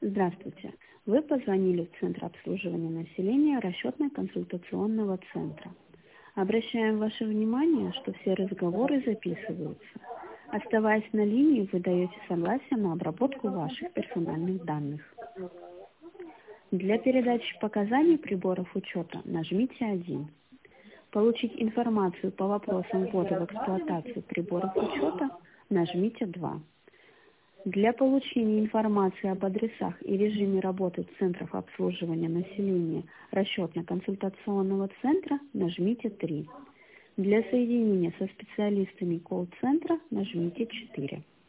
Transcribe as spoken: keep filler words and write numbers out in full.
Здравствуйте. Вы позвонили в Центр обслуживания населения расчетно-консультационного центра. Обращаем ваше внимание, что все разговоры записываются. Оставаясь на линии, вы даете согласие на обработку ваших персональных данных. Для передачи показаний приборов учета нажмите один. Получить информацию по вопросам ввода в эксплуатацию приборов учета нажмите два. Для получения информации об адресах и режиме работы центров обслуживания населения расчетно-консультационного центра нажмите три. Для соединения со специалистами колл-центра нажмите четыре.